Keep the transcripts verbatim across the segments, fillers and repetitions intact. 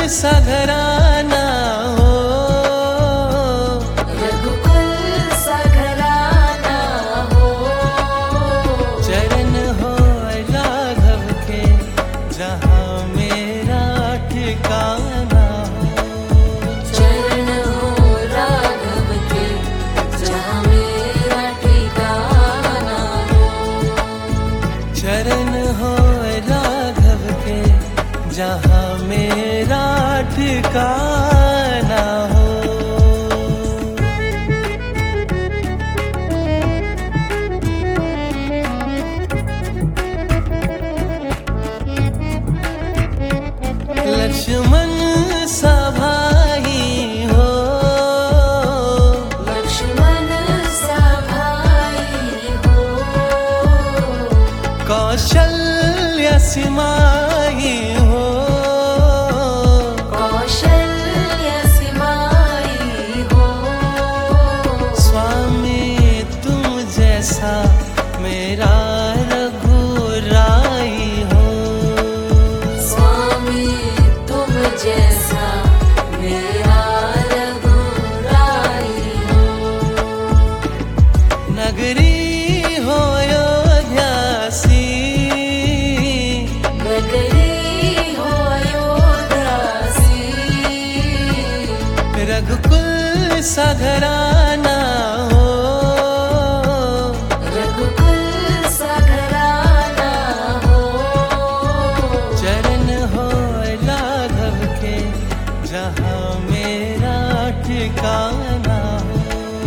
सा घराना हो, रघुकुल सा घराना हो, चरण हो राघव के जहाँ मेरा ठिकाना हो, चरण हो राघव के जहाँ मेरा ठिकाना हो, चरण हो राघव के जहाँ मेरा ठिकाना हो। लक्ष्मण सा भाई हो, लक्ष्मण सा भाई हो, कौशल्य सिमाई हो, कौशल्य सिमाई हो, स्वामी तुम जैसा मेरा रघुराई हो, स्वामी तुम जैसा मेरा रघुराई हो, नगरी हो अयोध्यासी, नगरी हो अयोध्यासी, रघुकुल सा घराना हो, रघुकुल सा घराना हो, चरण हो राघव के जहाँ मेरा ठिकाना हो।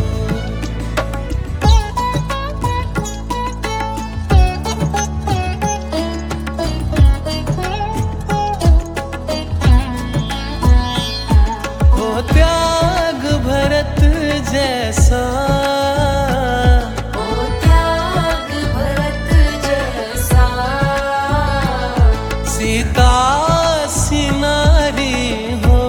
हो त्याग भरत जैसा, ओ त्याग भरत जैसा, सीता सी नारी हो,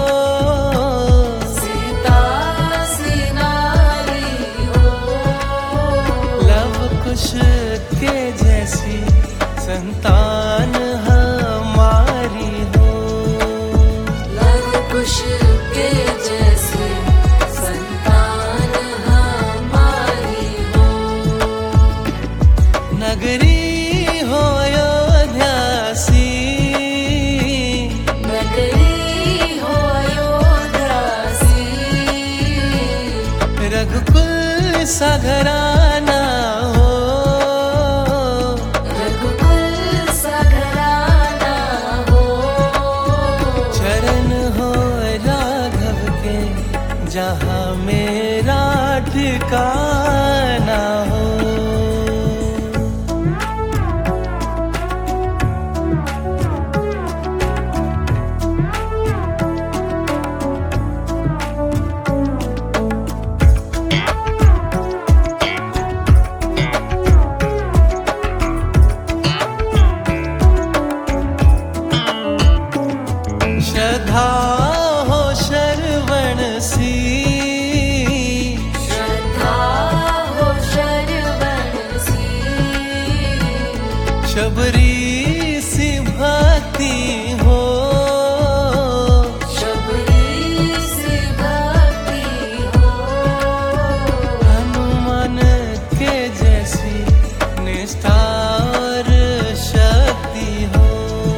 सीता सी नारी हो, लव कुश के जैसी संतान हमारी हो, लव कुश के जैसे संतान हमारी हो, नगरी हो अयोध्यासी, नगरी हो अयोध्यासी, रघुकुल सा घराना हो, रघुकुल सा घराना हो, चरण हो राघव के जहाँ मेरा ठिकाना हो। श्रद्धा हो शरवण सी, श्रद्धा हो शरवण सी, शबरी सी भक्ति हो, शबरी सी भक्ति हो, हनुमान के जैसी निष्ठा और शक्ति हो,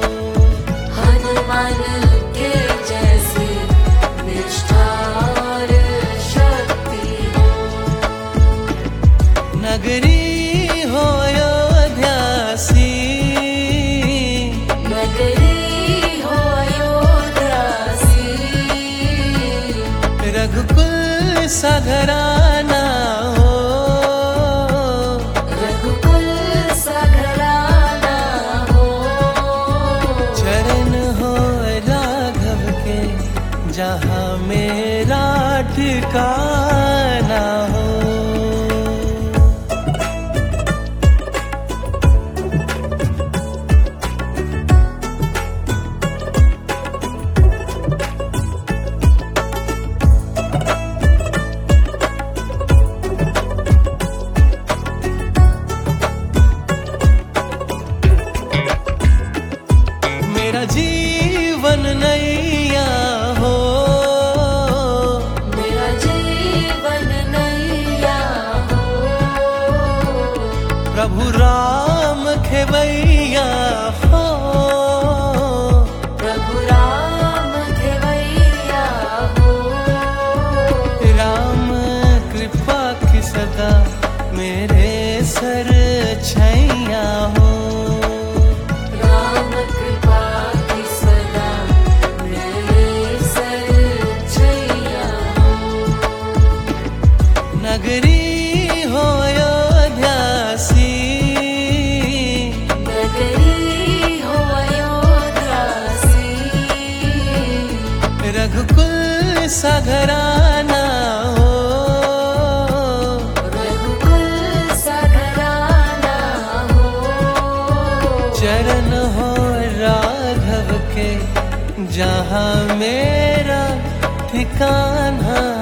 हनुमान के जैसे निष्ठा और शक्ति हो, नगरी हो अयोध्यासी, नगरी हो अयोध्यासी, रघुकुल सा घराना हो, रघुकुल सा घराना हो, चरण हो राघव के जहाँ मेरा ठिकाना हो। प्रभु राम खेवैया हो, प्रभु राम खेवैया हो। राम कृपा की सदा मेरे सर छैया हो, राम कृपा की सदा मेरे सर छैया हो। नगरी हो अयोध्यासी, नगरी हो अयोध्यासी। रघुकुल सा घराना हो, रघुकुल सा घराना हो। चरण हो राघव के जहाँ मेरा ठिकाना